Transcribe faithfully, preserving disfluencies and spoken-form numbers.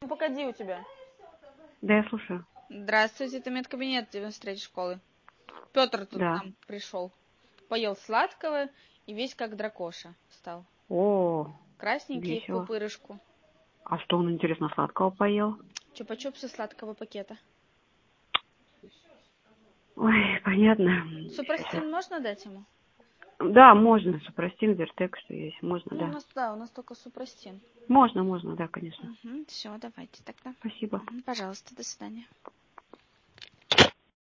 погоди у тебя. Да, я слушаю. Здравствуйте, это медкабинет девяносто третьей школы. Петр тут Да. к нам пришел. Поел сладкого и весь как дракоша стал. О, Красненький в весело. пупырышку. А что он, интересно, сладкого поел? Чупа-чупсы сладкого пакета. Ой, понятно. Супрастин можно дать ему? Да, можно. Супрастин, Вертек, что есть. Можно, Ну, у да. нас, да, у нас только супрастин. Можно, можно, да, конечно. Угу, все, давайте тогда. Спасибо. Угу, пожалуйста, до свидания.